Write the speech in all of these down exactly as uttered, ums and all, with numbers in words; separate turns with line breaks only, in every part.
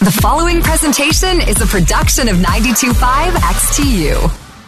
The following presentation is a production of ninety-two point five X T U.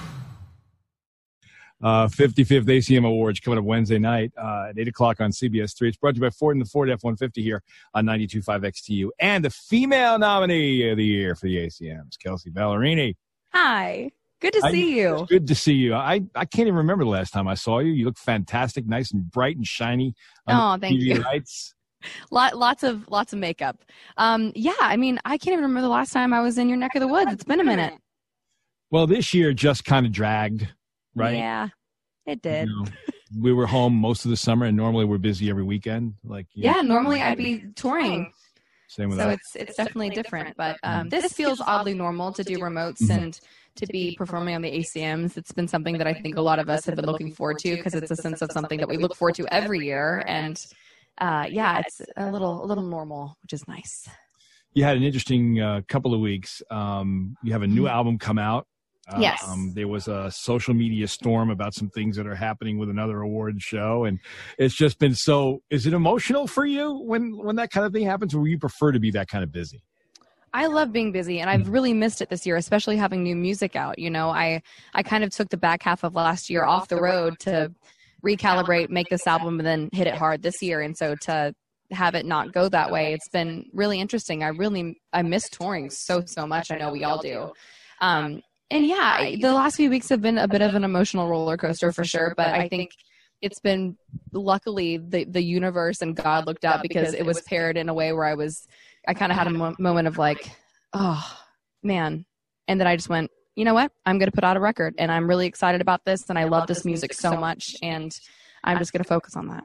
Uh, fifty-fifth A C M Awards coming up Wednesday night uh, at eight o'clock on C B S three. It's brought to you by Ford and the Ford F one fifty here on ninety-two point five X T U. And the female nominee of the year for the A C Ms, Kelsea Ballerini.
Hi. Good to see
I,
you.
Good to see you. I, I can't even remember the last time I saw you. You look fantastic, nice and bright and shiny.
Oh, thank
T V
you.
Lights.
Lot, lots of lots of makeup. Um, yeah, I mean, I can't even remember the last time I was in your neck of the woods. It's been a minute.
Well, this year just kind of dragged, right?
Yeah, it did.
You know, we were home most of the summer, and normally we're busy every weekend. Like you
yeah,
know,
normally I'd be touring.
Same with
So
us.
it's it's definitely different. But um, this feels oddly normal to do remotes and to be performing on the A C Ms. It's been something that I think a lot of us have been looking forward to because it's a sense of something that we look forward to every year. And uh, yeah, it's a little a little normal, which is nice.
You had an interesting uh, couple of weeks. Um, you have a new album come out. Uh,
Yes.
Um, there was a social media storm about some things that are happening with another award show, and it's just been so. Is it emotional for you when when that kind of thing happens, or you prefer to be that kind of busy?
I love being busy, and I've really missed it this year, especially having new music out. You know, I, I kind of took the back half of last year off the road to recalibrate, make this album, and then hit it hard this year. And so to have it not go that way, it's been really interesting. I really, I miss touring so, so much. I know we all do. Um, and yeah, the last few weeks have been a bit of an emotional roller coaster for sure, but I think it's been, luckily, the, the universe and God looked out because it was paired in a way where I was, I kind of had a mo- moment of like, oh, man. And then I just went, you know what? I'm going to put out a record, and I'm really excited about this, and I love this music so much, and I'm just going to focus on that.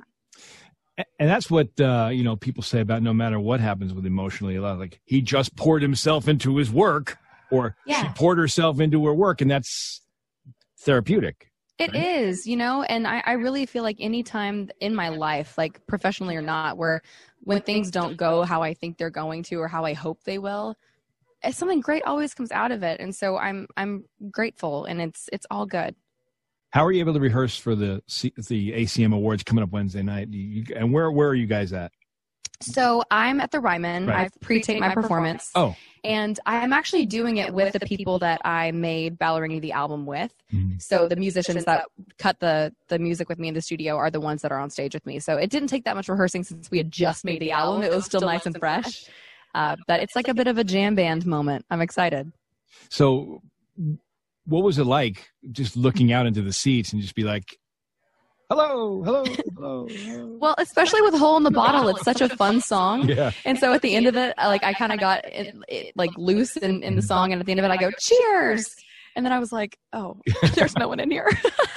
And that's what, uh, you know, people say about no matter what happens with emotionally, a lot like he just poured himself into his work, or
Yeah.
she poured herself into her work, and that's therapeutic.
It
Right.
is, you know, and I, I really feel like any time in my life, like professionally or not, where when things don't go how I think they're going to or how I hope they will, eh, something great always comes out of it. And so I'm I'm grateful, and it's it's all good.
How are you able to rehearse for the C- the A C M Awards coming up Wednesday night? You, you, and where where are you guys at?
So I'm at the Ryman.
Right.
I've pre-taped my performance.
Oh,
And I'm actually doing it with the people that I made Ballerini the album with.
Mhm.
So the musicians that cut the, the music with me in the studio are the ones that are on stage with me. So it didn't take that much rehearsing since we had just made the album. It was still nice and fresh. Uh, but it's like a bit of a jam band moment. I'm excited.
so what was it like just looking out into the seats and just be like, hello, hello, hello? hello.
Well, especially with Hole in the Bottle, it's such a fun song.
Yeah.
And so at the end of it, I, like I kind of got it, it, like loose in, in the song, and at the end of it, I go cheers, and then I was like, oh, there's no one in here.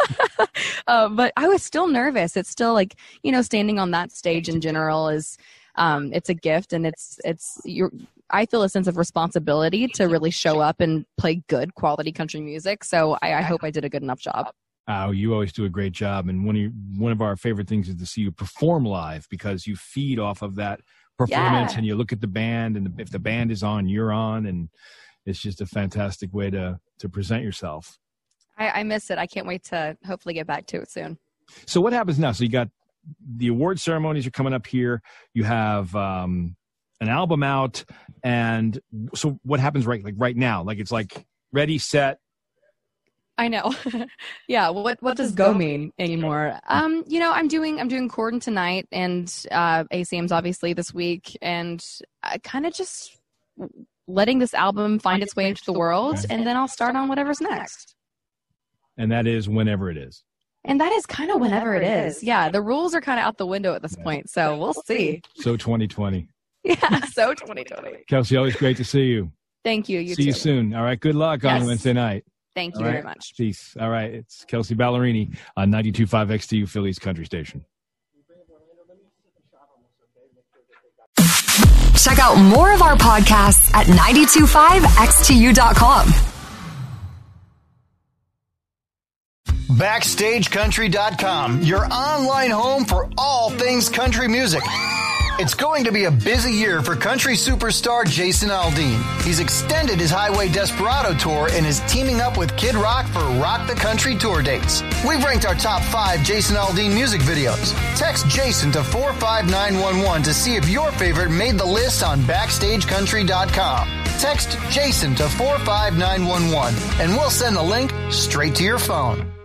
uh, but I was still nervous. It's still like, you know, standing on that stage in general is, um, it's a gift, and it's it's you. I feel a sense of responsibility to really show up and play good quality country music. So I, I hope I did a good enough job.
Oh, you always do a great job, and one of your, one of our favorite things is to see you perform live because you feed off of that performance,
Yeah.
and you look at the band, and if the band is on, you're on, and it's just a fantastic way to to present yourself.
I, I miss it. I can't wait to hopefully get back to it soon.
So what happens now? So you got the award ceremonies are coming up here. You have um, an album out, and so what happens right like right now? Like it's like ready, set.
I know. yeah. Well, what what does go mean anymore? Um, you know, I'm doing I'm doing Corden tonight, and uh, A C Ms obviously this week, and I kind of just letting this album find its way into the world,
Okay.
and then I'll start on whatever's next.
And that is whenever it is.
And that is kind of whenever it is. Yeah, the rules are kind of out the window at this point, so we'll see.
So twenty twenty.
Yeah, so twenty twenty.
Kelsea, always great to see you.
Thank you. You
see
too.
you soon. All right. Good luck on
Yes.
Wednesday night.
Thank you
All right.
very much.
Peace. All right. It's Kelsea Ballerini on ninety-two point five X T U, Philly's country station.
Check out more of our podcasts at nine two five X T U dot com.
Backstage Country dot com, your online home for all things country music. It's going to be a busy year for country superstar Jason Aldean. He's extended his Highway Desperado tour and is teaming up with Kid Rock for Rock the Country tour dates. We've ranked our top five Jason Aldean music videos. Text Jason to four five nine one one to see if your favorite made the list on backstage country dot com. Text Jason to four five nine one one and we'll send the link straight to your phone.